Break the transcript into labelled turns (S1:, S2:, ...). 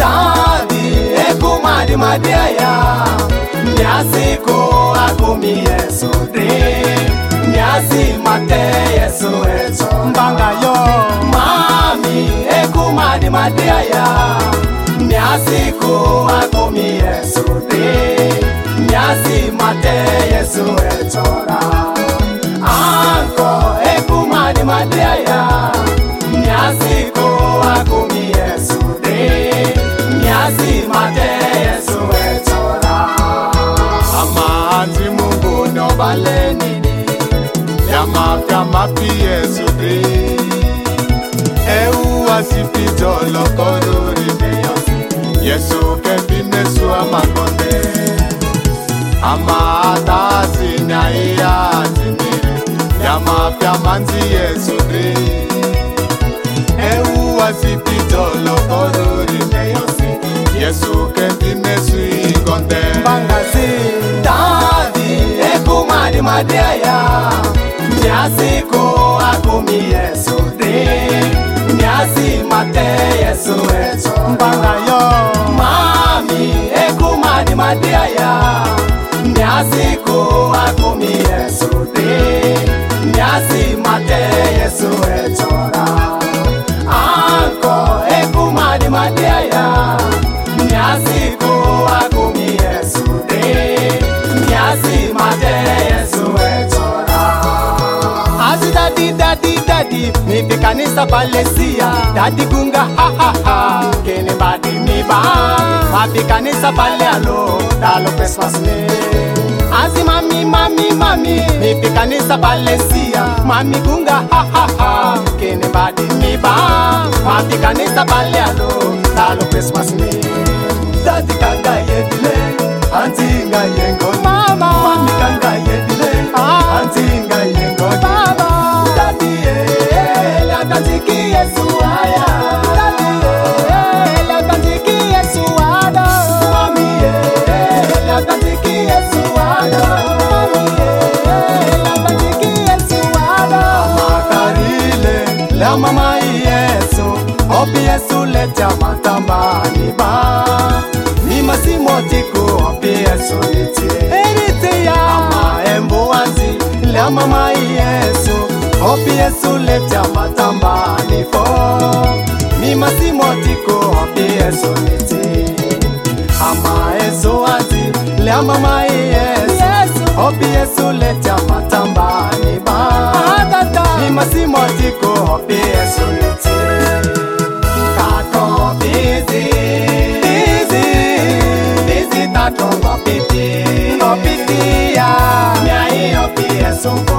S1: Dadi ekumadi madiaya Nyasiko akumi Yesu de Nyasi mate Yesu eto Mbanga yo Mami ekumadi madiaya Nyasiko akumi Yesu de Nyasi mate Yesu etora Anko ekumadi madiaya Nyasiko akumi Yesu de Nyasi mate Yesu etora Ama anti Mungu no baleni Yama kama pi Yesu de Eu asipito lokoruri meyo Yesu kebinesu amakonde Ama atasi nyaiya tiniri Yama piamanzi Yesu de Eu asipito lokoruri meyo Yesu kebinesu ikonde Bangasi Dadi ekumadi madiaya Nyasiko akumi Yesu de Nyasi mate Yesu eto Mbanga yo Mami ekumadi madiaya Nyasiko akumi Yesu de Nyasi mate Yesu etora Anko ekumadi madiaya Nyasiko akumi Yesu de Nyasi mate Yesu etora Daddy, mi pikanisa palesia Daddy gunga ha ha ha Kene badi mi ba Ma pikanisa pale alo Dalo Christmas me Azi mami Mi pikanisa palesia Mami gunga ha ha ha Kene badi mi ba Ma pikanisa pale alo Dalo Christmas me Daddy kanga yedile Auntie nga yengo Mama Mami kanga yedile Auntie nga yengo Mama Latantiki Yesu aya Latantiki Yesu ada Mami Latantiki Yesu ada Mami Latantiki Yesu ada Makarile la mama Yesu Opi Yesu leta matamba niba Nima simotiko opi Yesu niti Erite ya Ama embo wanzi la mama Yesu Opi Yesu leta matamba nifo Mima simotiko Opi Yesu niti Ama Yesu azi Lea mama Yesu Opi Yesu leta matamba niba Mima simotiko Opi Yesu niti Tato busy Busy tato ngopiti Ngopiti ya Nyai Opi Yesu